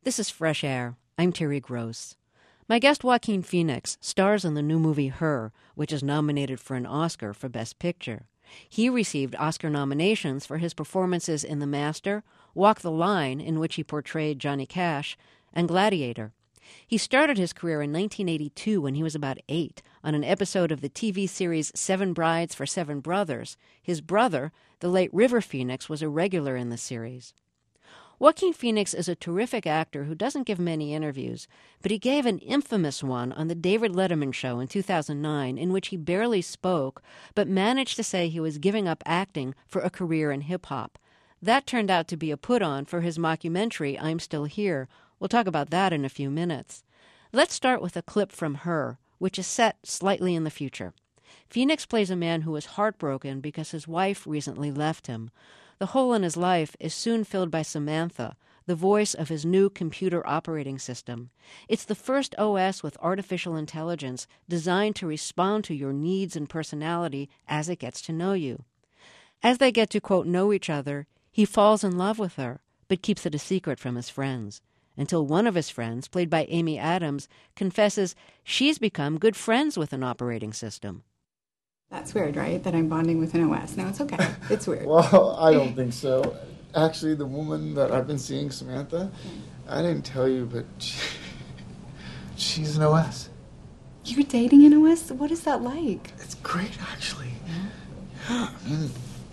This is Fresh Air. I'm Terry Gross. My guest Joaquin Phoenix stars in the new movie Her, which is nominated for an Oscar for Best Picture. He received Oscar nominations for his performances in The Master, Walk the Line, in which he portrayed Johnny Cash, and Gladiator. He started his career in 1982 when he was about 8 on an episode of the TV series Seven Brides for Seven Brothers. His brother, the late River Phoenix, was a regular in the series. Joaquin Phoenix is a terrific actor who doesn't give many interviews, but he gave an infamous one on the David Letterman show in 2009 in which he barely spoke, but managed to say he was giving up acting for a career in hip-hop. That turned out to be a put-on for his mockumentary, I'm Still Here. We'll talk about that in a few minutes. Let's start with a clip from Her, which is set slightly in the future. Phoenix plays a man who is heartbroken because his wife recently left him. The hole in his life is soon filled by Samantha, the voice of his new computer operating system. It's the first OS with artificial intelligence designed to respond to your needs and personality as it gets to know you. As they get to, quote, know each other, he falls in love with her, but keeps it a secret from his friends, until one of his friends, played by Amy Adams, confesses she's become good friends with an operating system. That's weird, right? That I'm bonding with an OS. No, it's okay. It's weird. Well, I don't think so. Actually, the woman that I've been seeing, Samantha, I didn't tell you, but she's an OS. You're dating an OS? What is that like? It's great, actually. Yeah, I mean,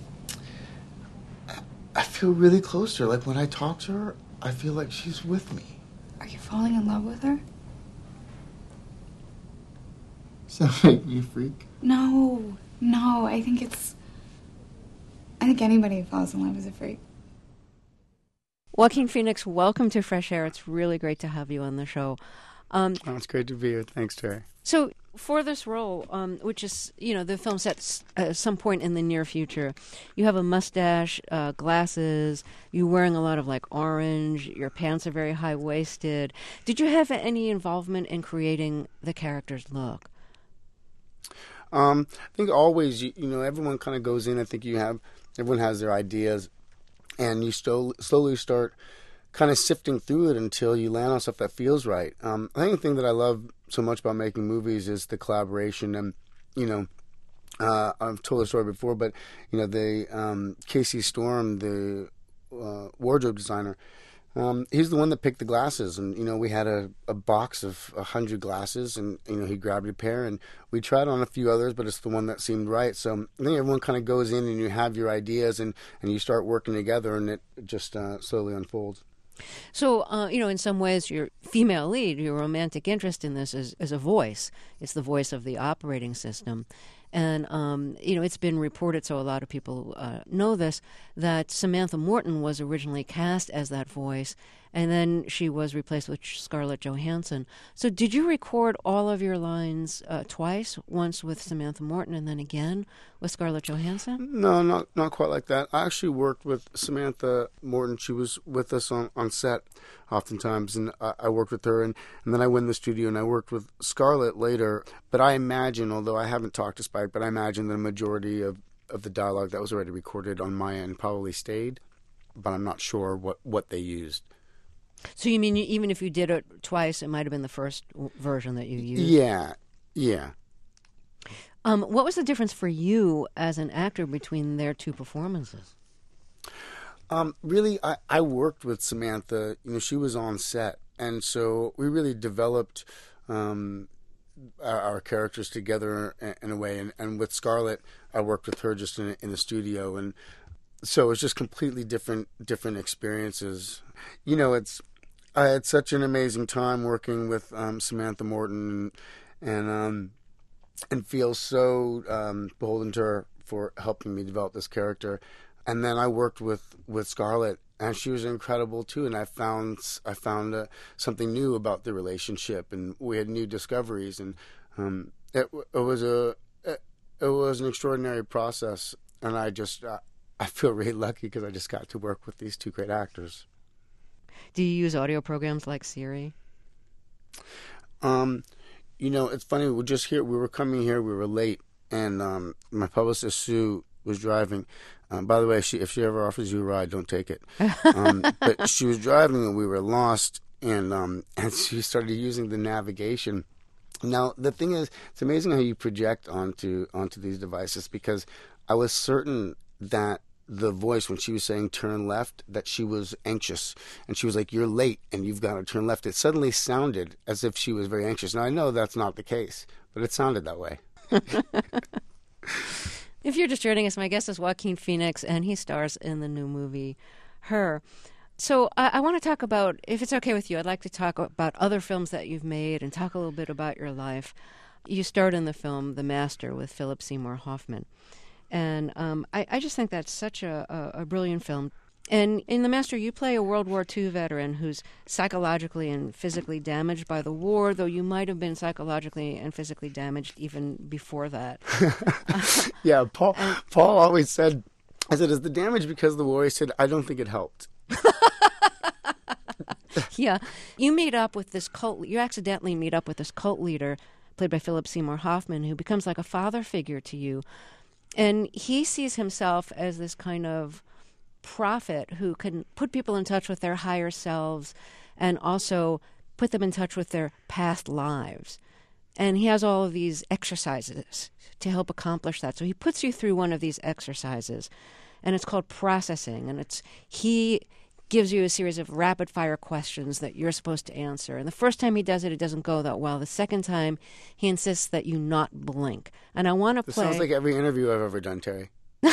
I feel really close to her. Like, when I talk to her, I feel like she's with me. Are you falling in love with her? Does that make me a freak? No. I think anybody who falls in love is a freak. Joaquin Phoenix, welcome to Fresh Air. It's really great to have you on the show. It's great to be here. Thanks, Terry. So for this role, which is, the film sets at some point in the near future, you have a mustache, glasses, you're wearing a lot of orange, your pants are very high-waisted. Did you have any involvement in creating the character's look? I think always, everyone kind of goes in. I think everyone has their ideas, and you slowly start kind of sifting through it until you land on stuff that feels right. I think the thing that I love so much about making movies is the collaboration. And, I've told the story before, but, Casey Storm, the wardrobe designer, he's the one that picked the glasses, and we had a box of 100 glasses, and he grabbed a pair, and we tried on a few others, but it's the one that seemed right. So I think everyone kind of goes in, and you have your ideas, and you start working together, and it just slowly unfolds. So, in some ways, your female lead, your romantic interest in this is a voice. It's the voice of the operating system. And, it's been reported, so a lot of people know this, that Samantha Morton was originally cast as that voice, and then she was replaced with Scarlett Johansson. So did you record all of your lines twice, once with Samantha Morton and then again with Scarlett Johansson? No, not quite like that. I actually worked with Samantha Morton. She was with us on set oftentimes, and I worked with her, and then I went in the studio and I worked with Scarlett later. But I imagine, although I haven't talked to Spike, but I imagine the majority of the dialogue that was already recorded on my end probably stayed, but I'm not sure what they used. So you mean even if you did it twice, it might have been the first version that you used? Yeah. What was the difference for you as an actor between their two performances? Really, I worked with Samantha. She was on set, and so we really developed our characters together in a way. And with Scarlett, I worked with her just in the studio, and so it's just completely different experiences. I had such an amazing time working with Samantha Morton, and feel so beholden to her for helping me develop this character. And then I worked with Scarlett, and she was incredible too. And I found something new about the relationship, and we had new discoveries. And it was an extraordinary process. And I feel really lucky because I just got to work with these two great actors. Do you use audio programs like Siri? It's funny. We were coming here. We were late, and my publicist Sue was driving. By the way, if she ever offers you a ride, don't take it. But she was driving, and we were lost. and she started using the navigation. Now the thing is, it's amazing how you project onto these devices, because I was certain that the voice, when she was saying turn left, that she was anxious, and she was like, "You're late and you've got to turn left." It suddenly sounded as if she was very anxious. Now I know that's not the case, but it sounded that way. If you're just joining us, my guest is Joaquin Phoenix, and he stars in the new movie Her. So I want to talk about, if it's okay with you, I'd like to talk about other films that you've made and talk a little bit about your life. You starred in the film The Master with Philip Seymour Hoffman. And I just think that's such a brilliant film. And in The Master, you play a World War II veteran who's psychologically and physically damaged by the war, though you might have been psychologically and physically damaged even before that. Yeah, Paul always said, I said, "Is the damage because of the war?" He said, "I don't think it helped." Yeah. You meet up with this you accidentally meet up with this cult leader, played by Philip Seymour Hoffman, who becomes like a father figure to you. And he sees himself as this kind of prophet who can put people in touch with their higher selves and also put them in touch with their past lives. And he has all of these exercises to help accomplish that. So he puts you through one of these exercises, and it's called processing. And he gives you a series of rapid-fire questions that you're supposed to answer. And the first time he does it, it doesn't go that well. The second time, he insists that you not blink. And I want to play... This sounds like every interview I've ever done, Terry.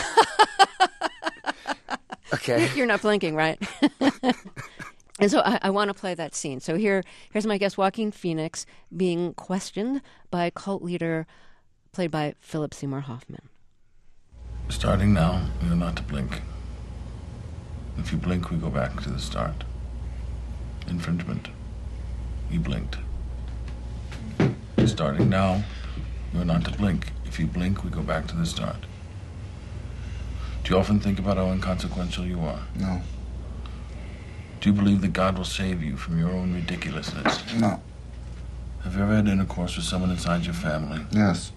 Okay. You're not blinking, right? And so I want to play that scene. So here's my guest, Joaquin Phoenix, being questioned by a cult leader played by Philip Seymour Hoffman. Starting now, you're not to blink. If you blink, we go back to the start. Infringement. You blinked. Starting now, you're not to blink. If you blink, we go back to the start. Do you often think about how inconsequential you are? No. Do you believe that God will save you from your own ridiculousness? No. Have you ever had intercourse with someone inside your family? Yes.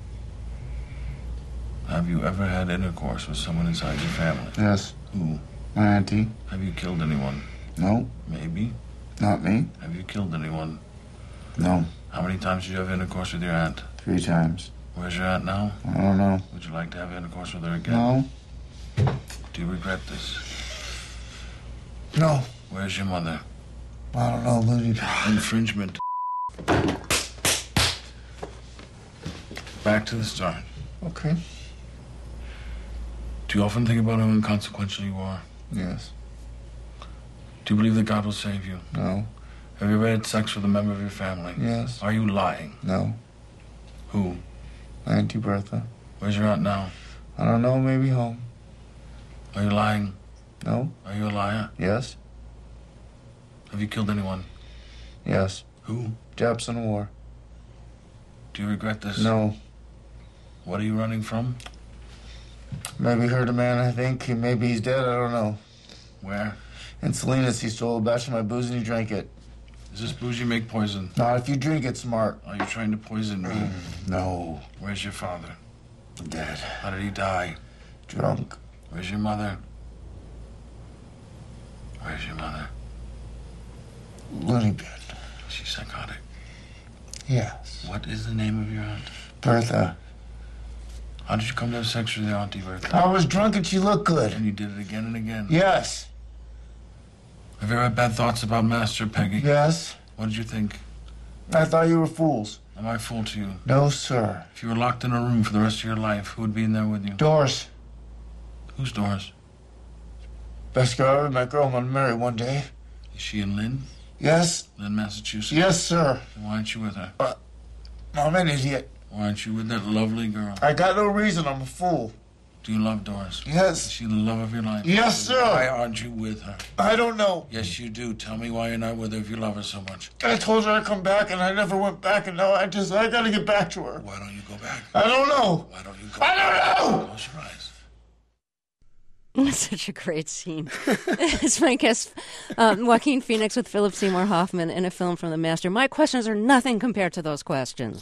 Have you ever had intercourse with someone inside your family? Yes. Who? My auntie. Have you killed anyone? No. Maybe. Not me. Have you killed anyone? No. How many times did you have intercourse with your aunt? 3 times. Where's your aunt now? I don't know. Would you like to have intercourse with her again? No. Do you regret this? No. Where's your mother? I don't know, Looney. Infringement. Back to the start. Okay. Do you often think about how inconsequential you are? Yes. Do you believe that God will save you? No. Have you ever had sex with a member of your family? Yes. Are you lying? No. Who? Auntie Bertha. Where's your aunt now? I don't know, maybe home. Are you lying? No. Are you a liar? Yes. Have you killed anyone? Yes. Who? Japs in the war. Do you regret this? No. What are you running from? Maybe hurt a man, I think. Maybe he's dead, I don't know. Where? In Salinas, he stole a batch of my booze and he drank it. Does this booze you make poison? Not if you drink it, smart. Are you trying to poison me? No. Where's your father? Dead. How did he die? Drunk. Where's your mother? Where's your mother? Looney bin. She's psychotic. Yes. What is the name of your aunt? Bertha. How did you come to have sex with your auntie Bertha? I was drunk and she looked good. And you did it again and again? Yes. Have you ever had bad thoughts about Master, Peggy? Yes. What did you think? I thought you were fools. Am I a fool to you? No, sir. If you were locked in a room for the rest of your life, who would be in there with you? Doris. Whose Doris? Best girl I ever met. Girl I'm gonna marry one day. Is she in Lynn? Yes. Lynn, Massachusetts? Yes, sir. Then why aren't you with her? I'm an idiot. Why aren't you with that lovely girl? I got no reason. I'm a fool. Do you love Doris? Is Yes. she the love of your life? Yes, sir. Why aren't you with her? I don't know. Yes, you do. Tell me why you're not with her if you love her so much. I told her I'd come back and I never went back and now I gotta get back to her. Why don't you go back? I don't know. Why don't you go I back? don't know. Close your eyes. It's such a great scene. It's my guest, Joaquin Phoenix with Philip Seymour Hoffman in a film from The Master. My questions are nothing compared to those questions.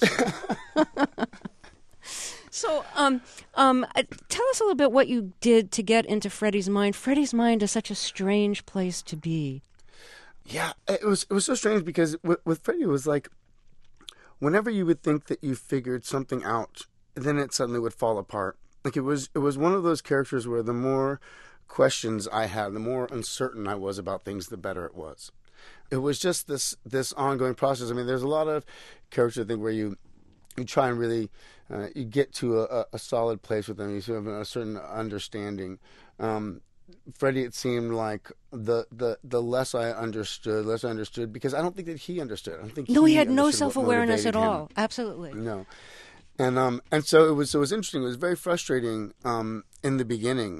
So, tell us a little bit what you did to get into Freddie's mind. Freddie's mind is such a strange place to be. Yeah, it was so strange because with Freddie, it was like whenever you would think that you figured something out, then it suddenly would fall apart. Like it was one of those characters where the more questions I had, the more uncertain I was about things, the better it was. It was just this ongoing process. I mean, there's a lot of characters, I think, where you try and really you get to a solid place with them. You sort of have a certain understanding. Freddie, it seemed like the less I understood because I don't think that he understood. I don't think No, he had no understood what self-awareness at motivated him. all. Absolutely. No, and so it was interesting. It was very frustrating in the beginning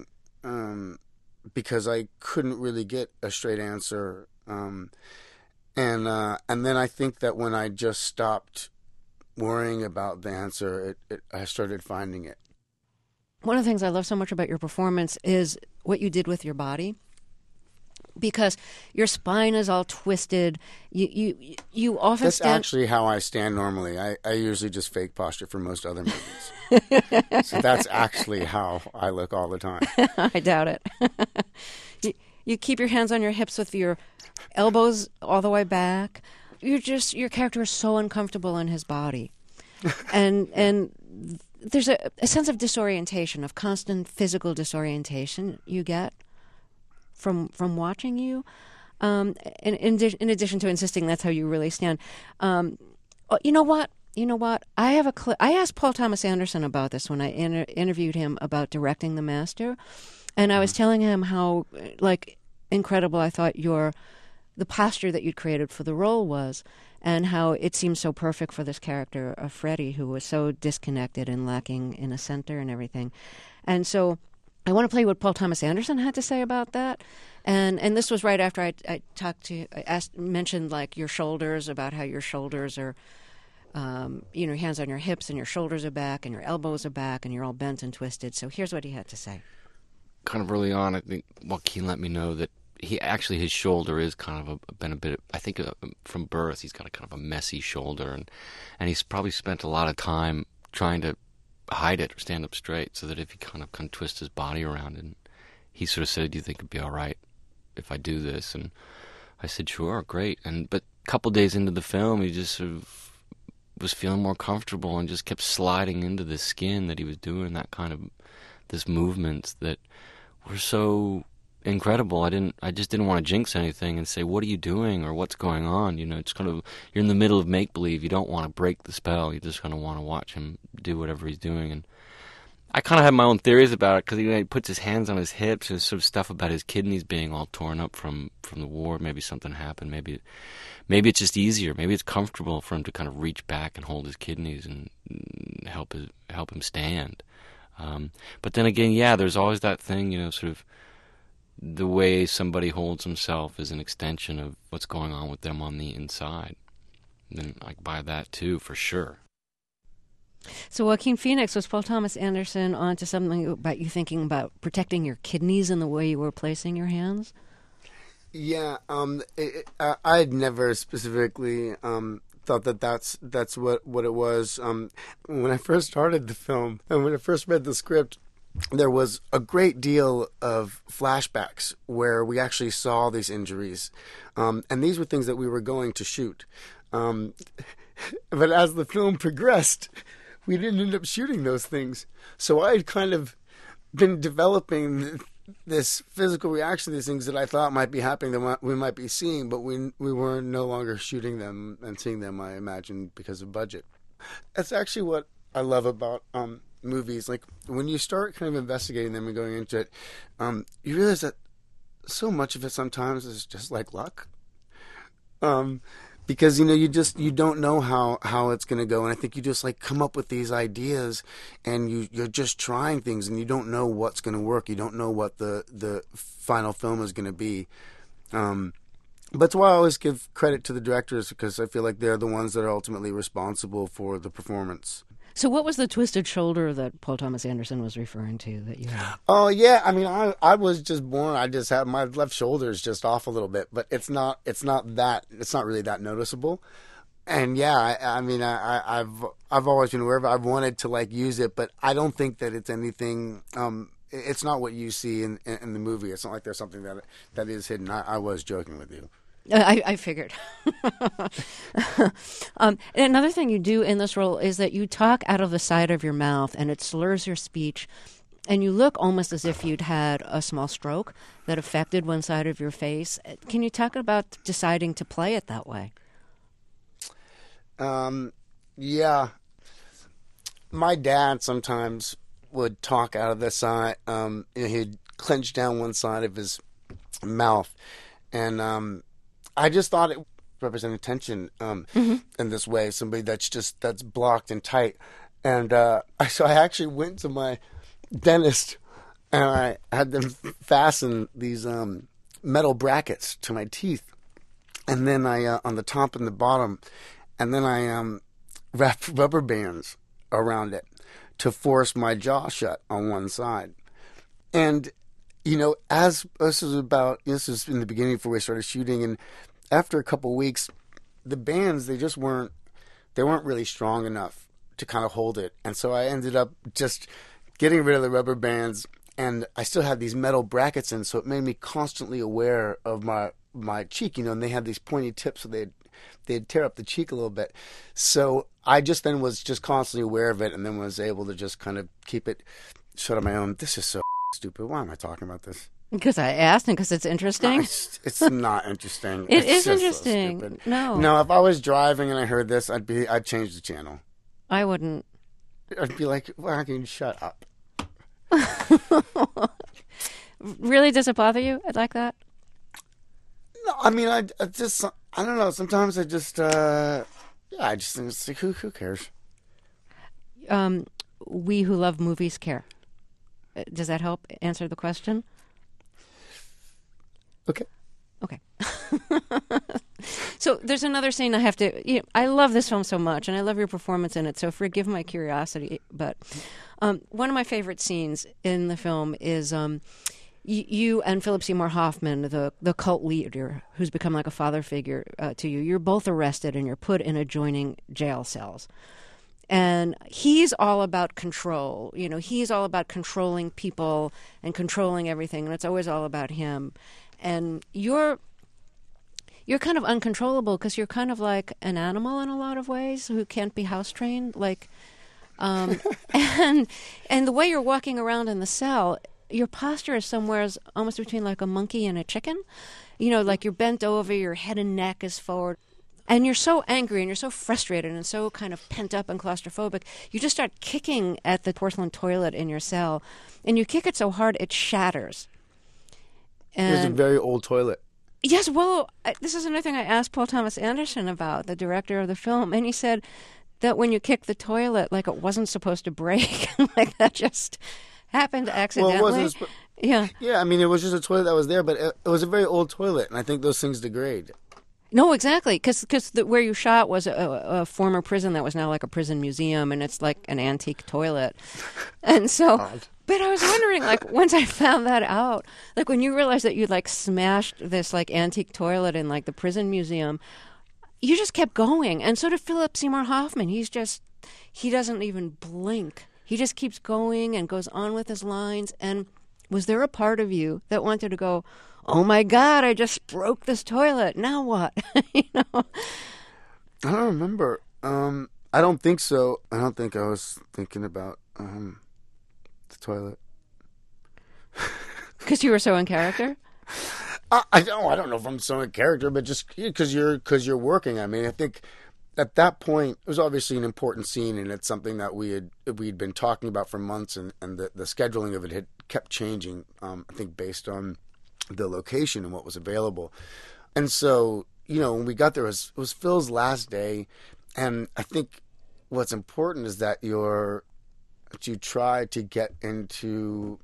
because I couldn't really get a straight answer. And then I think that when I just stopped worrying about the answer, I started finding it. One of the things I love so much about your performance is what you did with your body, because your spine is all twisted. You often That's stand. actually how I stand normally. I usually just fake posture for most other movies. So that's actually how I look all the time. I doubt it. You keep your hands on your hips with your elbows all the way back. Your character is so uncomfortable in his body, and there's a sense of disorientation, of constant physical disorientation you get from watching you. In addition to insisting that's how you really stand. You know what? I asked Paul Thomas Anderson about this when I interviewed him about directing The Master, and I was telling him how incredible I thought the posture that you'd created for the role was, and how it seemed so perfect for this character of Freddie, who was so disconnected and lacking in a center and everything. And so I want to play what Paul Thomas Anderson had to say about that. And this was right after I mentioned like your shoulders, about how your shoulders are, your hands on your hips and your shoulders are back and your elbows are back and you're all bent and twisted. So here's what he had to say. Kind of early on, I think Joaquin let me know that his shoulder is kind of been a bit, I think from birth, he's got a kind of a messy shoulder, and he's probably spent a lot of time trying to hide it or stand up straight so that if he kind of twist his body around, and he sort of said, "Do you think it'd be all right if I do this?" And I said, "Sure, great." But a couple days into the film, he just sort of was feeling more comfortable and just kept sliding into the skin that he was doing this movements that were so incredible. I just didn't want to jinx anything and say, "What are you doing?" or "What's going on?" It's kind of, you're in the middle of make-believe. You don't want to break the spell. You just kind of want to watch him do whatever he's doing. And I kind of have my own theories about it because he puts his hands on his hips and sort of stuff about his kidneys being all torn up from the war. Maybe something happened. Maybe it's just easier. Maybe it's comfortable for him to kind of reach back and hold his kidneys and help him stand. But then again, there's always that thing, sort of the way somebody holds himself is an extension of what's going on with them on the inside. And I buy that too, for sure. So Joaquin Phoenix, was Paul Thomas Anderson onto something about you thinking about protecting your kidneys in the way you were placing your hands? Yeah, I had never specifically thought that's what it was. When I first started the film and when I first read the script, there was a great deal of flashbacks where we actually saw these injuries, and these were things that we were going to shoot. But as the film progressed, we didn't end up shooting those things. So I had kind of been developing this physical reaction to these things that I thought might be happening, that we might be seeing, but we were no longer shooting them and seeing them, I imagine, because of budget. That's actually what I love about movies. Like, when you start kind of investigating them and going into it, you realize that so much of it sometimes is just like luck. Because, you don't know how it's going to go. And I think you just come up with these ideas and you're just trying things and you don't know what's going to work. You don't know what the final film is going to be. But that's why I always give credit to the directors, because I feel like they're the ones that are ultimately responsible for the performance. So what was the twisted shoulder that Paul Thomas Anderson was referring to that you had? Oh, yeah. I mean, I was just born. I just had my left shoulder is just off a little bit, but it's not really that noticeable. And yeah, I've always been aware of it. I've wanted to use it, but I don't think that it's anything. It's not what you see in the movie. It's not like there's something that is hidden. I was joking with you. I figured. And another thing you do in this role is that you talk out of the side of your mouth, and it slurs your speech, and you look almost as if you'd had a small stroke that affected one side of your face. Can you talk about deciding to play it that way? Yeah. My dad sometimes would talk out of the side. He'd clench down one side of his mouth, and I just thought it represented tension in this way. Somebody that's blocked and tight, and so I actually went to my dentist, and I had them fasten these metal brackets to my teeth, and then I on the top and the bottom, and then I wrapped rubber bands around it to force my jaw shut on one side. And as this was in the beginning before we started shooting, and after a couple weeks, the bands they weren't really strong enough to kind of hold it, and so I ended up just getting rid of the rubber bands, and I still had these metal brackets in, so it made me constantly aware of my cheek, and they had these pointy tips, so they'd tear up the cheek a little bit. So I just then was just constantly aware of it, and then was able to just kind of keep it shut on my own. This is so stupid. Why am I talking about this? Because I asked, and because it's interesting. It's not interesting. It It's is just interesting. So stupid. No, if I was driving and I heard this, I'd change the channel. I wouldn't. I'd be like, "Why can't you shut up?" Really, does it bother you like that? No, I mean, I don't know. Sometimes I just I just think it's like, who cares? We who love movies care. Does that help answer the question? Okay. Okay. So there's another scene I have to... I love this film so much, and I love your performance in it, so forgive my curiosity. But one of my favorite scenes in the film is you and Philip Seymour Hoffman, the cult leader who's become like a father figure to you. You're both arrested, and you're put in adjoining jail cells. And he's all about control. He's all about controlling people and controlling everything, and it's always all about him. And you're kind of uncontrollable because you're kind of like an animal in a lot of ways who can't be house trained. And the way you're walking around in the cell, your posture is somewhere almost between like a monkey and a chicken. Like you're bent over, your head and neck is forward. And you're so angry and you're so frustrated and so kind of pent up and claustrophobic, you just start kicking at the porcelain toilet in your cell. And you kick it so hard it shatters. It was a very old toilet. Yes, well, this is another thing I asked Paul Thomas Anderson about, the director of the film, and he said that when you kick the toilet, like it wasn't supposed to break, like that just happened accidentally. Well, it wasn't. Yeah. Yeah, I mean, it was just a toilet that was there, but it was a very old toilet, and I think those things degrade. No, exactly, because where you shot was a former prison that was now like a prison museum, and it's like an antique toilet. And so, but I was wondering, like, once I found that out, like when you realized that you'd like smashed this like antique toilet in like the prison museum, you just kept going. And so did Philip Seymour Hoffman. He doesn't even blink. He just keeps going and goes on with his lines. And was there a part of you that wanted to go, oh my God, I just broke this toilet. Now what? I don't remember. I don't think so. I don't think I was thinking about the toilet. Because you were so in character? I don't know if I'm so in character, but just because you're working. I mean, I think at that point it was obviously an important scene, and it's something that we'd been talking about for months, and the scheduling of it had kept changing. I think based on the location and what was available. And so, when we got there, it was Phil's last day. And I think what's important is that you try to get into,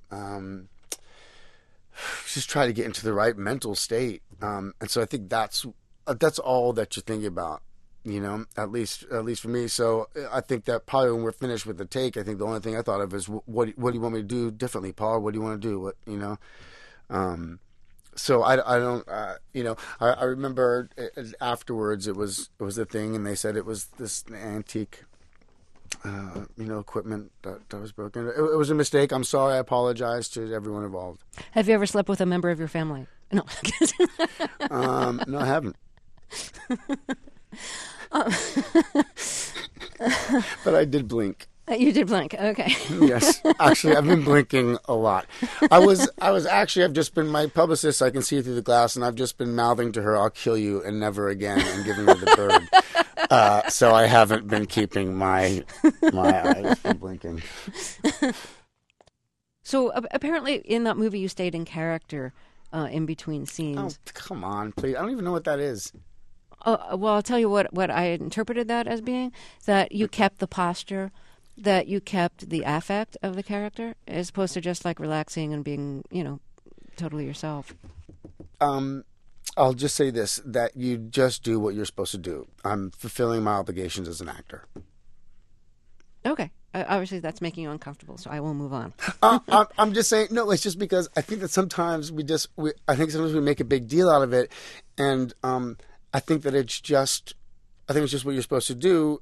just try to get into the right mental state. And so I think that's all that you're thinking about, at least for me. So I think that probably when we're finished with the take, I think the only thing I thought of is what do you want me to do differently, Paul? What do you want to do? So I don't, I remember afterwards it was a thing, and they said it was this antique, equipment that was broken. It was a mistake. I'm sorry. I apologize to everyone involved. Have you ever slept with a member of your family No. No, I haven't. But I did blink. You did blink. Okay. Yes, actually, I've been blinking a lot. I've just been my publicist. I can see through the glass, and I've just been mouthing to her, "I'll kill you and never again," and giving her the bird. So I haven't been keeping my eyes from blinking. So apparently, in that movie, you stayed in character in between Oh, scenes. come on, please! I don't even know what that is. Well, I'll tell you what I interpreted that as being, that you kept the posture, that you kept the affect of the character, as opposed to just like relaxing and being, totally yourself. I'll just say this, that you just do what you're supposed to do. I'm fulfilling my obligations as an actor. Okay. Obviously, that's making you uncomfortable, so I will move on. I'm just saying, no, it's just because I think that sometimes we make a big deal out of it, and I think it's just what you're supposed to do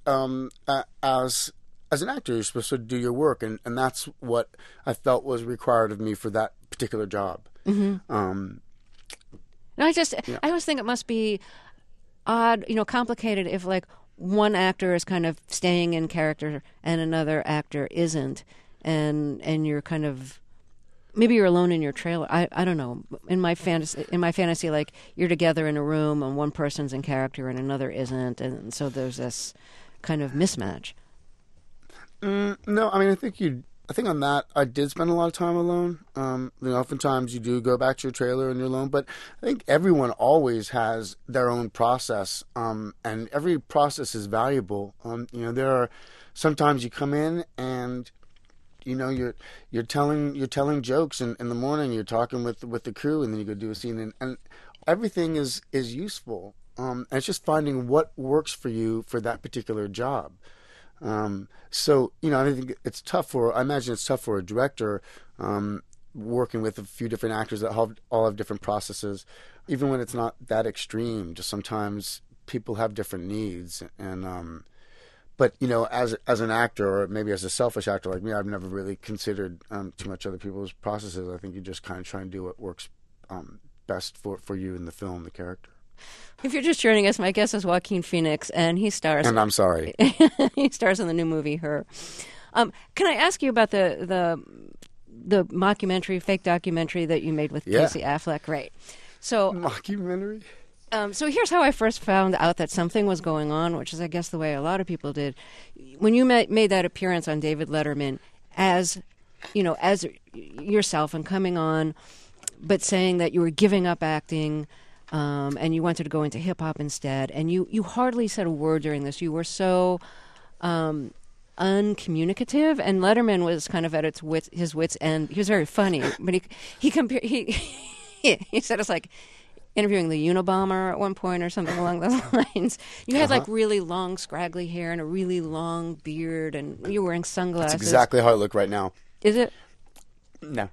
as an actor. You're supposed to do your work, and that's what I felt was required of me for that particular job. Mm-hmm. I always think it must be odd, complicated if like one actor is kind of staying in character and another actor isn't, and you're kind of, maybe you're alone in your trailer. I don't know. In my fantasy, like you're together in a room and one person's in character and another isn't, and so there's this kind of mismatch. No, I mean, I think on that, I did spend a lot of time alone. Oftentimes you do go back to your trailer and you're alone, but I think everyone always has their own process, and every process is valuable. There are sometimes you come in and you're telling jokes in the morning. You're talking with the crew, and then you go do a scene, and everything is useful. And it's just finding what works for you for that particular job. So I think I imagine it's tough for a director working with a few different actors that all have different processes, even when it's not that extreme. Just sometimes people have different needs, and but as an actor, or maybe as a selfish actor like me, I've never really considered too much other people's processes. I think you just kind of try and do what works best for you in the film, the character. If you're just joining us, my guest is Joaquin Phoenix, and he stars. And I'm sorry. He stars in the new movie Her. Can I ask you about the mockumentary, fake documentary that you made with Casey Affleck? Right. So mockumentary. So here's how I first found out that something was going on, which is, I guess, the way a lot of people did. When you made that appearance on David Letterman as yourself and coming on, but saying that you were giving up acting. And you wanted to go into hip-hop instead. And you hardly said a word during this. You were so uncommunicative. And Letterman was kind of at his wit's end. He was very funny. But he said it's like interviewing the Unabomber at one point or something along those lines. You had like really long, scraggly hair and a really long beard. And you were wearing sunglasses. That's exactly how I look right now. Is it? No.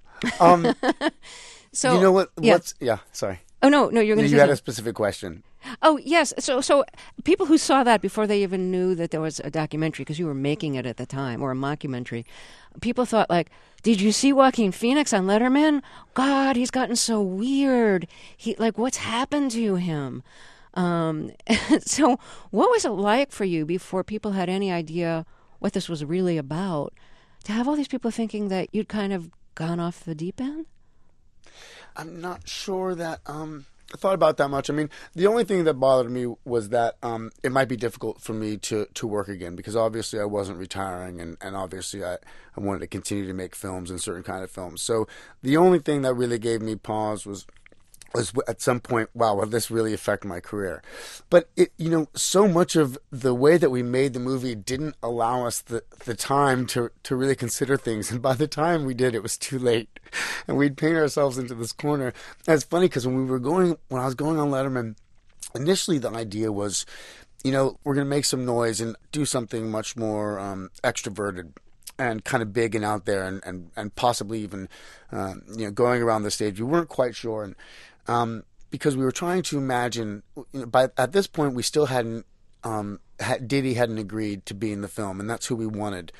So you know what? Yeah. Sorry. Oh, no, you're going to say You had a specific question. Oh, yes. So people who saw that before they even knew that there was a documentary, because you were making it at the time, or a mockumentary, people thought like, did you see Joaquin Phoenix on Letterman? God, he's gotten so weird. What's happened to him? So what was it like for you before people had any idea what this was really about, to have all these people thinking that you'd kind of gone off the deep end? I'm not sure that I thought about that much. I mean, the only thing that bothered me was that it might be difficult for me to work again, because obviously I wasn't retiring, and obviously I wanted to continue to make films and certain kind of films. So the only thing that really gave me pause was at some point, wow, will this really affect my career? But so much of the way that we made the movie didn't allow us the time to really consider things. And by the time we did, it was too late. And we'd paint ourselves into this corner. And it's funny because when I was going on Letterman, initially the idea was, we're going to make some noise and do something much more extroverted and kind of big and out there, and possibly even going around the stage. We weren't quite sure, and because we were trying to imagine. At this point, we still hadn't Diddy hadn't agreed to be in the film, and that's who we wanted.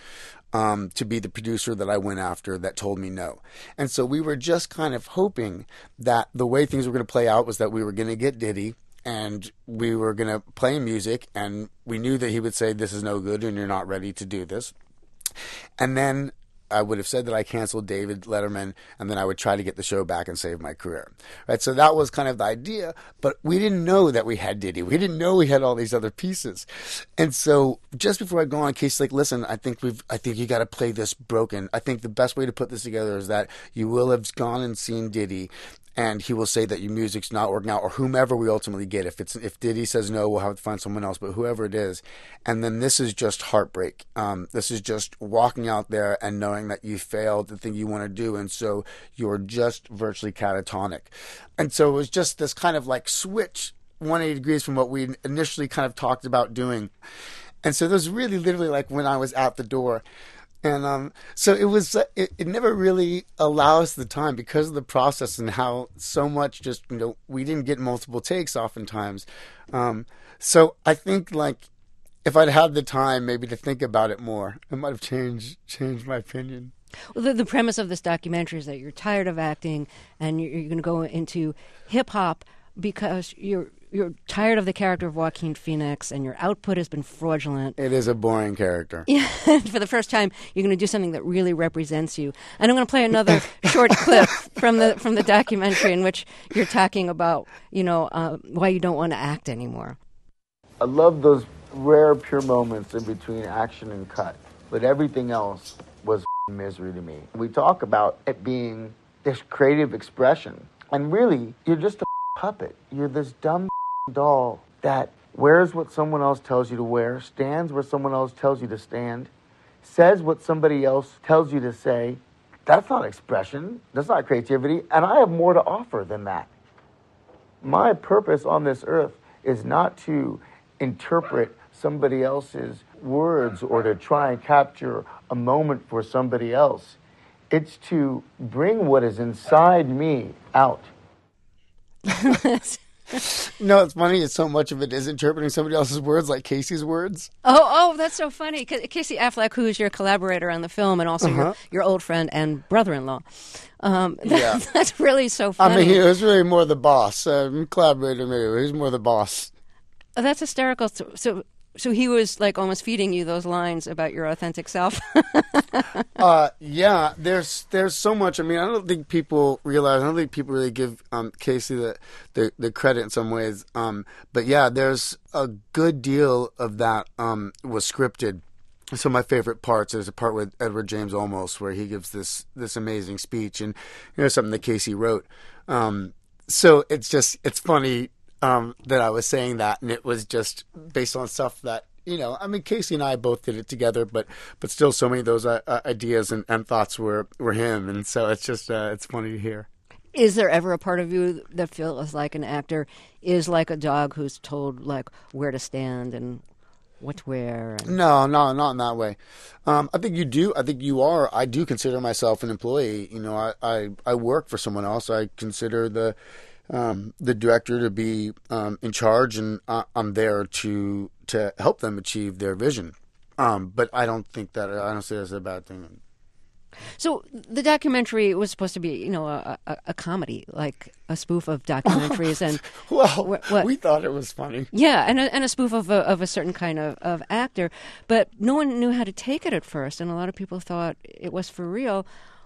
to be the producer that I went after that told me no. And so we were just kind of hoping that the way things were going to play out was that we were going to get Diddy and we were going to play music, and we knew that he would say, this is no good and you're not ready to do this. And then I would have said that I canceled David Letterman, and then I would try to get the show back and save my career. Right? So that was kind of the idea, but we didn't know that we had Diddy. We didn't know we had all these other pieces. And so just before I go on, Casey's like, listen, I think you got to play this broken. I think the best way to put this together is that you will have gone and seen Diddy, and he will say that your music's not working out, or whomever we ultimately get. If Diddy says no, we'll have to find someone else, but whoever it is. And then this is just heartbreak. This is just walking out there and knowing that you failed the thing you want to do, and so you're just virtually catatonic. And so it was just this kind of like switch 180 degrees from what we initially kind of talked about doing. And so this was really literally like when I was out the door. And so it was. It never really allows the time because of the process and how so much just we didn't get multiple takes oftentimes. So I think like if I'd had the time maybe to think about it more, it might have changed my opinion. Well, the premise of this documentary is that you're tired of acting and you're going to go into hip hop because you're tired of the character of Joaquin Phoenix and your output has been fraudulent. It is a boring character. Yeah, for the first time, you're going to do something that really represents you. And I'm going to play another short clip from the documentary in which you're talking about, why you don't want to act anymore. I love those rare, pure moments in between action and cut, but everything else was misery to me. We talk about it being this creative expression, and really, you're just a puppet. You're this dumb doll that wears what someone else tells you to wear, stands where someone else tells you to stand, says what somebody else tells you to say. That's not expression. That's not creativity. And I have more to offer than that. My purpose on this earth is not to interpret somebody else's words or to try and capture a moment for somebody else. It's to bring what is inside me out. No, it's funny. It's so much of it is interpreting somebody else's words, like Casey's words. Oh, that's so funny. Casey Affleck, who is your collaborator on the film and also your old friend and brother-in-law. That's really so funny. I mean, he was really more the boss. Collaborator, maybe. He was more the boss. Oh, that's hysterical. So he was like almost feeding you those lines about your authentic self. Yeah, there's so much. I mean, I don't think people realize. I don't think people really give Casey the credit in some ways. But yeah, there's a good deal of that was scripted. So my favorite parts is a part with Edward James Olmos where he gives this amazing speech, and something that Casey wrote. So it's funny. That I was saying that, and it was just based on stuff that, I mean, Casey and I both did it together, but still so many of those ideas and thoughts were him, and so it's just, it's funny to hear. Is there ever a part of you that feels like an actor is like a dog who's told, like, where to stand and what to wear? No, not in that way. I think you do. I think you are. I do consider myself an employee. I work for someone else. I consider the director to be in charge, and I'm there to help them achieve their vision. But I don't think that I don't say that's a bad thing. So the documentary was supposed to be, a comedy, like a spoof of documentaries, and we thought it was funny. Yeah, and a spoof of a certain kind of actor, but no one knew how to take it at first, and a lot of people thought it was for real.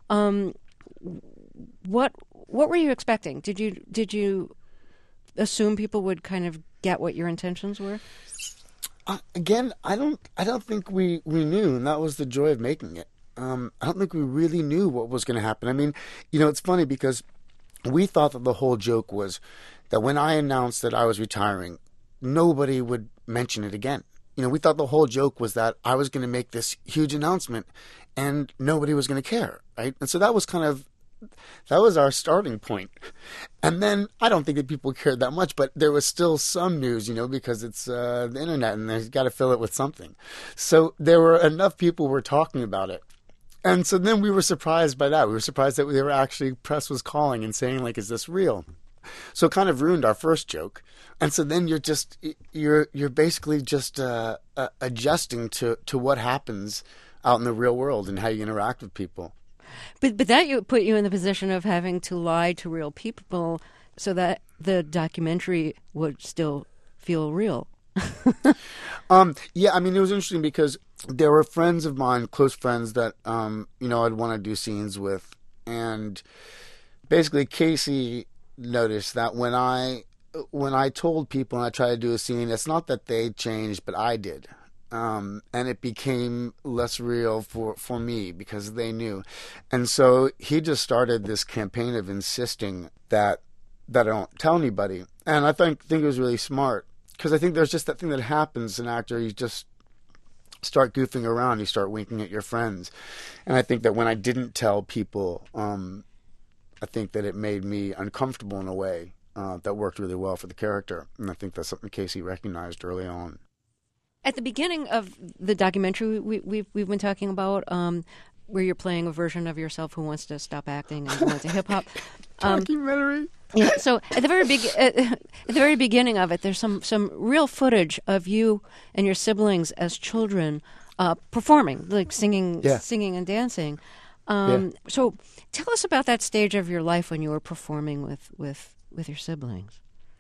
What were you expecting? Did you assume people would kind of get what your intentions were? Again, I don't think we knew, and that was the joy of making it. I don't think we really knew what was going to happen. I mean, it's funny because we thought that the whole joke was that when I announced that I was retiring, nobody would mention it again. We thought the whole joke was that I was going to make this huge announcement and nobody was going to care, right? And so that was our starting point. And then I don't think that people cared that much, but there was still some news, because it's the internet and they've got to fill it with something. So there were enough people were talking about it. And so then we were surprised by that. We were surprised that they were actually, press was calling and saying, like, is this real? So it kind of ruined our first joke. And so then you're basically just adjusting to what happens out in the real world and how you interact with people. But that you put you in the position of having to lie to real people so that the documentary would still feel real. Yeah, I mean, it was interesting because there were friends of mine, close friends that, I'd want to do scenes with. And basically Casey noticed that when I told people and I tried to do a scene, it's not that they changed, but I did. And it became less real for me because they knew. And so he just started this campaign of insisting that I don't tell anybody. And I think it was really smart because I think there's just that thing that happens as an actor. You just start goofing around. You start winking at your friends. And I think that when I didn't tell people, I think that it made me uncomfortable in a way that worked really well for the character. And I think that's something Casey recognized early on. At the beginning of the documentary we've been talking about, where you're playing a version of yourself who wants to stop acting and go into hip hop. Documentary. Yeah. So at the very beginning of it, there's some real footage of you and your siblings as children performing, like singing and dancing. So tell us about that stage of your life when you were performing with your siblings.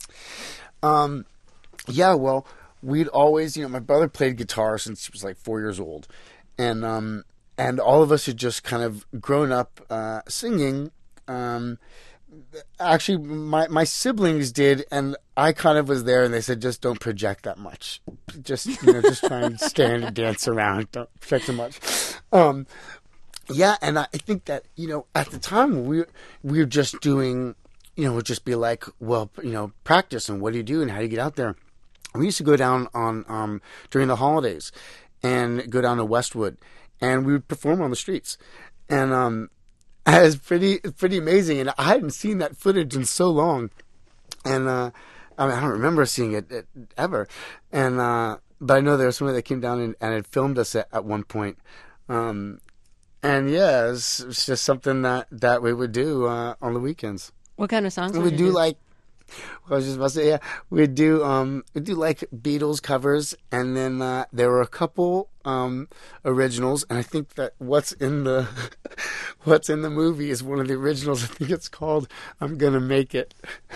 Yeah. Well. We'd always, my brother played guitar since he was like 4 years old. And all of us had just kind of grown up singing. Actually, my siblings did, and I kind of was there, and they said, just don't project that much. Just try and stand and dance around. Don't project too much. Yeah, and I think that, at the time, we were just doing, would just be like, well, practice, and what do you do, and how do you get out there? We used to go down on during the holidays and go down to Westwood, and we would perform on the streets. And it was pretty amazing. And I hadn't seen that footage in so long. And I don't remember seeing it ever. And but I know there was somebody that came down and had filmed us at one point. And yeah, it's just something that we would do on the weekends. What kind of songs would you do? I was just about to say, yeah, we'd do like Beatles covers, and then there were a couple originals, and I think that what's in the movie is one of the originals. I think it's called "I'm Gonna Make It."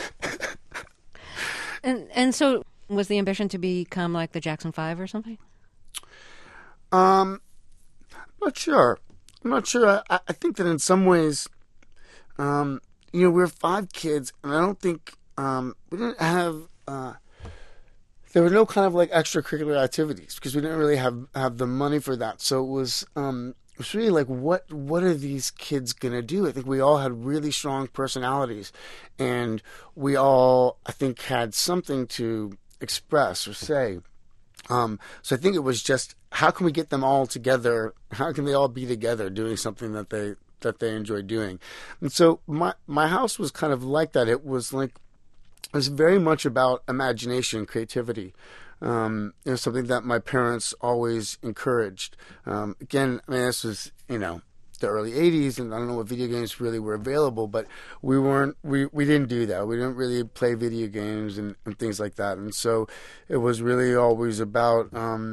And so, was the ambition to become like the Jackson 5 or something? I'm not sure. I think that in some ways, we were 5 kids, and I don't think. We didn't have, there were no kind of like extracurricular activities because we didn't really have the money for that. So it was really like, what are these kids going to do? I think we all had really strong personalities, and we all, I think, had something to express or say. So I think it was just, how can we get them all together? How can they all be together doing something that they enjoy doing? And so my house was kind of like that. It was very much about imagination, creativity. Something that my parents always encouraged. Again, I mean, this was, the early 80s, and I don't know what video games really were available, but we didn't do that. We didn't really play video games and things like that. And so it was really always about,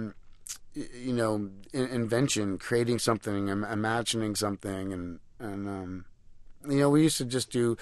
invention, creating something, imagining something. And we used to just do,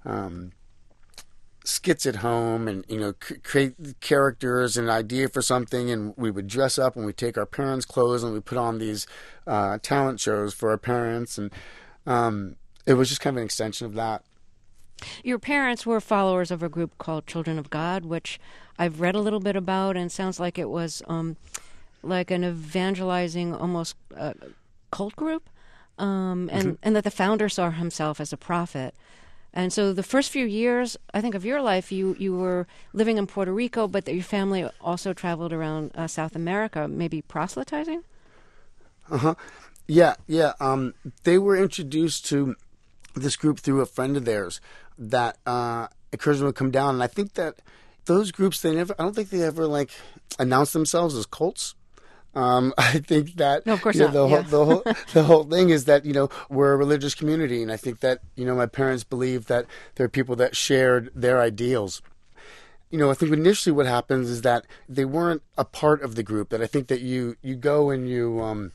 skits at home and create characters and an idea for something, and we would dress up and we'd take our parents' clothes and we put on these talent shows for our parents, and it was just kind of an extension of that. Your parents were followers of a group called Children of God, which I've read a little bit about, and sounds like it was like an evangelizing almost cult group, and that the founder saw himself as a prophet. And so the first few years, I think, of your life, you were living in Puerto Rico, but that your family also traveled around South America, maybe proselytizing? Uh-huh. Yeah. They were introduced to this group through a friend of theirs that encouraged them to come down. And I think that those groups, I don't think they ever, announced themselves as cults. I think that no, of course not. The whole thing is that we're a religious community, and I think that my parents believed that there are people that shared their ideals. I think initially what happens is that they weren't a part of the group. That I think that you go and you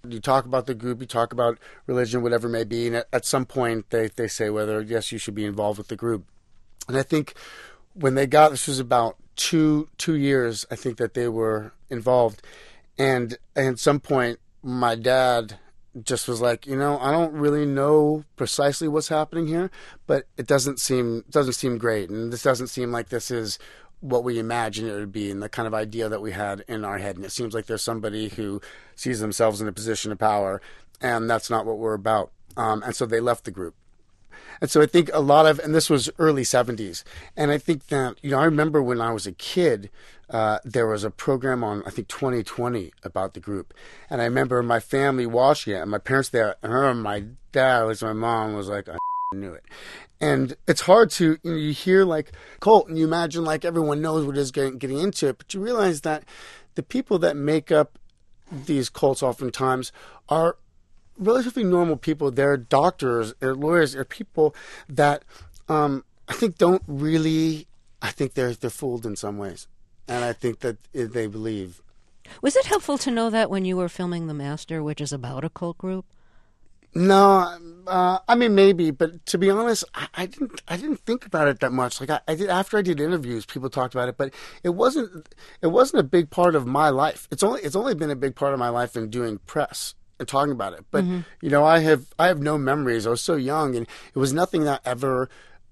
You talk about the group, you talk about religion, whatever it may be, and at some point they say whether, yes, you should be involved with the group. And I think when they got, this was about two years, I think, that they were involved. And at some point, my dad just was like, I don't really know precisely what's happening here, but it doesn't seem great. And this doesn't seem like this is what we imagined it would be, and the kind of idea that we had in our head. And it seems like there's somebody who sees themselves in a position of power, and that's not what we're about. And so they left the group. And so I think a lot of, and this was early 70s, and I think that, I remember when I was a kid, there was a program on, I think, 2020 about the group. And I remember my family watching it, and my parents there, and I remember my dad, my mom was like, I knew it. And it's hard to, you hear like cult, and you imagine like everyone knows what it is getting into it, but you realize that the people that make up these cults oftentimes are relatively normal people. They're doctors, they're lawyers, they're people that I think don't really, I think they're fooled in some ways. And I think that they believe. Was it helpful to know that when you were filming The Master, which is about a cult group? No, I mean maybe, but to be honest, I didn't think about it that much. Like I did after I did interviews, people talked about it, but it wasn't a big part of my life. It's only been a big part of my life in doing press and talking about it. But I have no memories. I was so young, and it was nothing that ever.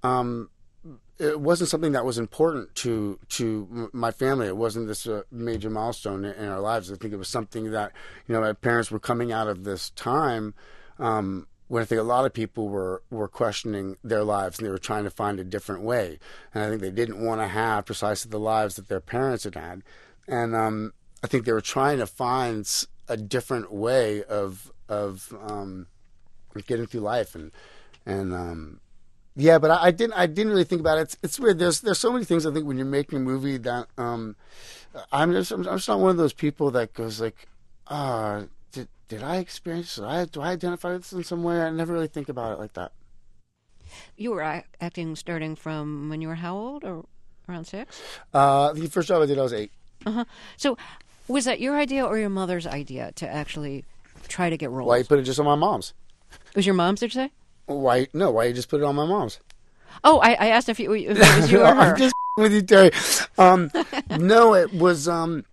It wasn't something that was important to my family. It wasn't this major milestone in our lives. I think it was something that my parents were coming out of this time. When I think a lot of people were questioning their lives, and they were trying to find a different way. And I think they didn't want to have precisely the lives that their parents had had. And I think they were trying to find a different way of getting through life. Yeah, but I didn't really think about it. It's weird. There's so many things, I think, when you're making a movie that I'm just not one of those people that goes like, did I experience it? Do I identify with this in some way? I never really think about it like that. You were acting starting from when you were how old, or around 6? The first job I did, I was 8. So was that your idea or your mother's idea to actually try to get roles? Why you put it just on my mom's? It was your mom's, did you say? Why you just put it on my mom's? Oh, I asked if it was you or her. I'm just with you, Terry. No, it was...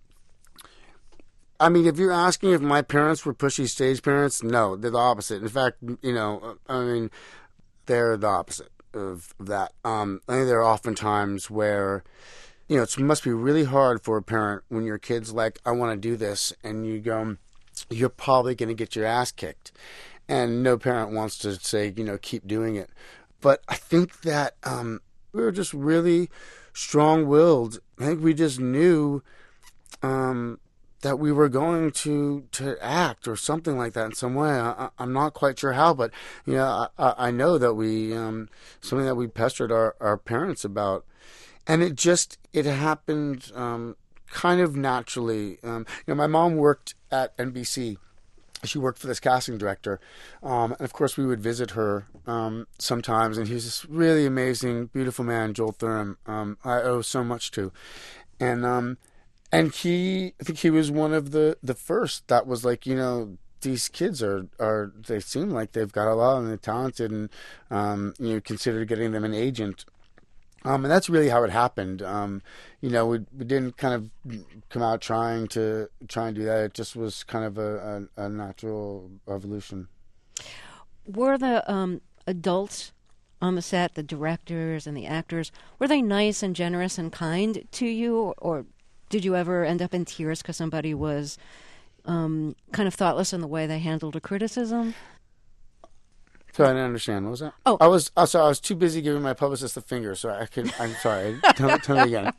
I mean, if you're asking if my parents were pushy stage parents, no, they're the opposite. In fact, they're the opposite of that. I think there are often times where, it must be really hard for a parent when your kid's like, I want to do this, and you go, you're probably going to get your ass kicked. And no parent wants to say, keep doing it. But I think that we were just really strong-willed. I think we just knew that we were going to act or something like that in some way. I'm not quite sure how, but I know that we something that we pestered our parents about, and it happened kind of naturally. My mom worked at NBC. She worked for this casting director, and of course we would visit her sometimes. And he was this really amazing, beautiful man, Joel Thuram. I owe so much to, and I think he was one of the first that was like, these kids are they seem like they've got a lot and they're talented, and consider getting them an agent. And that's really how it happened. We didn't kind of come out trying to do that. It just was kind of a natural evolution. Were the adults on the set, the directors and the actors, were they nice and generous and kind to you, or did you ever end up in tears because somebody was kind of thoughtless in the way they handled a criticism? So I didn't understand. What was that? Oh, I was too busy giving my publicist the finger, so I'm sorry. Tell me again.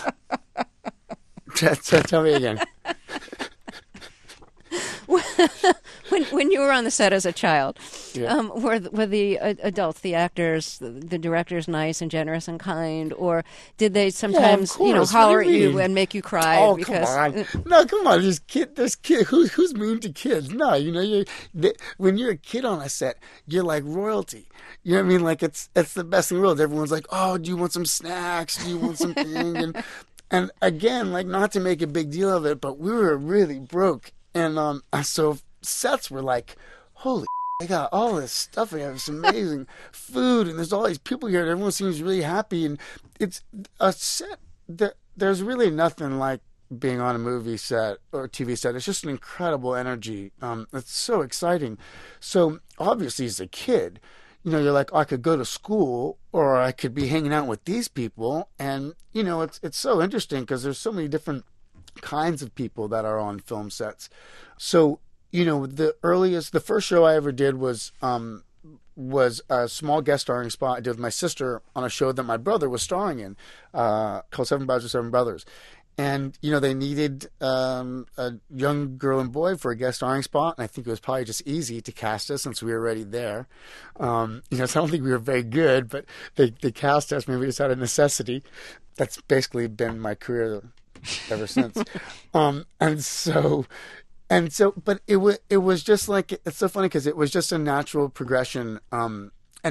Tell me again. When you were on the set as a child, Yeah. were the adults, the actors, the directors, nice and generous and kind, or did they sometimes, course. holler What at do you you mean? and make you cry? Oh, because come on. No, come on. There's kid. Who's mean to kids? No, when you're a kid on a set, you're like royalty. You know what I mean? Like it's the best in the world. Everyone's like, oh, do you want some snacks? Do you want something? and again, like, not to make a big deal of it, but we were really broke. And so sets were like, holy, I got all this stuff. I have this amazing food, and there's all these people here, and everyone seems really happy. And it's a set that there's really nothing like being on a movie set or a TV set. It's just an incredible energy. It's so exciting. So obviously, as a kid, you're like, I could go to school or I could be hanging out with these people. And, it's so interesting because there's so many different kinds of people that are on film sets. So, the first show I ever did was a small guest starring spot I did with my sister on a show that my brother was starring in, called Seven Brothers, Seven Brothers. And, they needed a young girl and boy for a guest starring spot. And I think it was probably just easy to cast us since we were already there. So I don't think we were very good, but they cast us. Maybe just out of necessity. That's basically been my career ever since. But it was just like, it's so funny because it was just a natural progression. And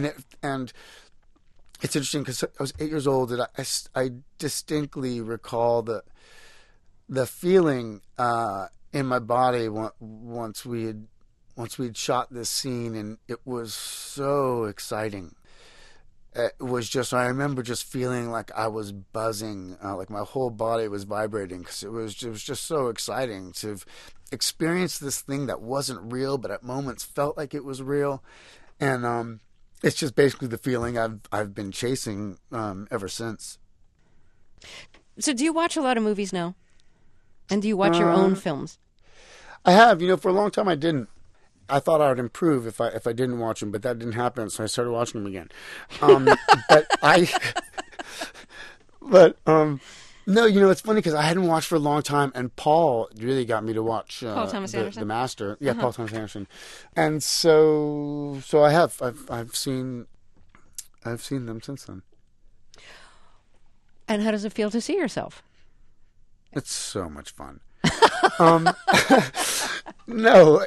it's interesting because I was 8 years old and I distinctly recall the feeling in my body once we'd shot this scene, and it was so exciting. It was just, I remember just feeling like I was buzzing, like my whole body was vibrating because it was just so exciting to experience this thing that wasn't real, but at moments felt like it was real. And it's just basically the feeling I've been chasing ever since. So do you watch a lot of movies now? And do you watch your own films? I have. For a long time I didn't. I thought I would improve if I didn't watch them, but that didn't happen, so I started watching them again. No, it's funny because I hadn't watched for a long time, and Paul really got me to watch Paul Thomas Anderson? The Master. Yeah, Paul Thomas Anderson. And so I have. I've seen them since then. And how does it feel to see yourself? It's so much fun. No,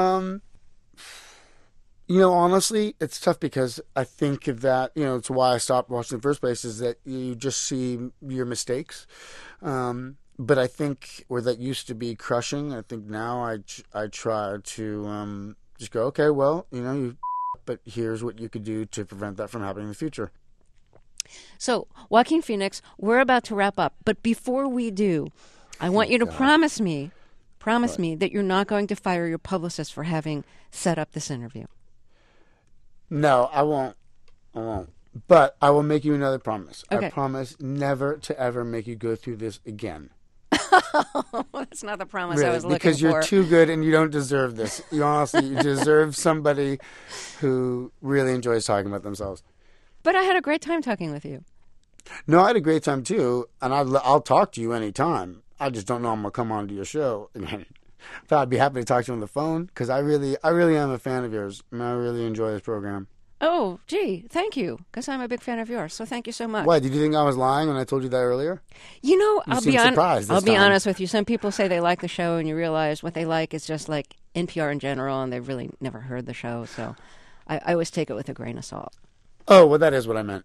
honestly, it's tough because I think that, it's why I stopped watching in the first place, is that you just see your mistakes. But I think where that used to be crushing, I think now I try to just go, okay, well, but here's what you could do to prevent that from happening in the future. So, Joaquin Phoenix, we're about to wrap up. But before we do, I want you to promise me that you're not going to fire your publicist for having set up this interview. No, I won't. But I will make you another promise. Okay. I promise never to ever make you go through this again. That's not the promise really, I was looking for. Because you're too good and you don't deserve this. You deserve somebody who really enjoys talking about themselves. But I had a great time talking with you. No, I had a great time too, and I'll talk to you anytime. I just don't know I'm gonna come on to your show again. But I'd be happy to talk to you on the phone because I really am a fan of yours, and I really enjoy this program. Oh, gee, thank you, because I'm a big fan of yours. So thank you so much. Why? Did you think I was lying when I told you that earlier? I'll be surprised. Honest with you. Some people say they like the show, and you realize what they like is just like NPR in general, and they've really never heard the show. So I always take it with a grain of salt. Oh, well, that is what I meant.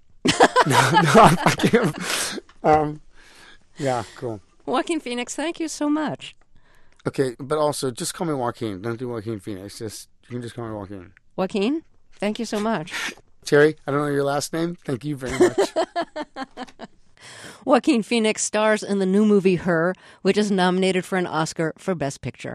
Yeah, cool. Joaquin Phoenix, thank you so much. Okay, but also, just call me Joaquin. Don't do Joaquin Phoenix. You can just call me Joaquin. Joaquin, thank you so much. Terry, I don't know your last name. Thank you very much. Joaquin Phoenix stars in the new movie Her, which is nominated for an Oscar for Best Picture.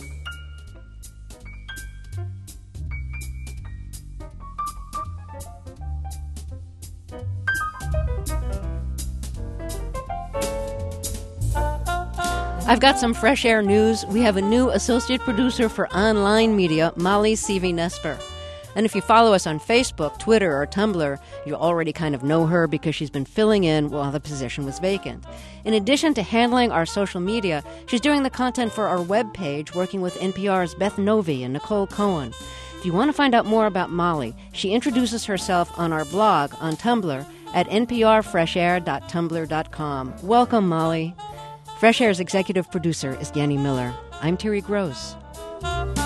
I've got some fresh air news. We have a new associate producer for online media, Molly Seavey-Nesper. And if you follow us on Facebook, Twitter, or Tumblr, you already kind of know her because she's been filling in while the position was vacant. In addition to handling our social media, she's doing the content for our webpage, working with NPR's Beth Novi and Nicole Cohen. If you want to find out more about Molly, she introduces herself on our blog on Tumblr at nprfreshair.tumblr.com. Welcome, Molly. Fresh Air's executive producer is Yanni Miller. I'm Terry Gross.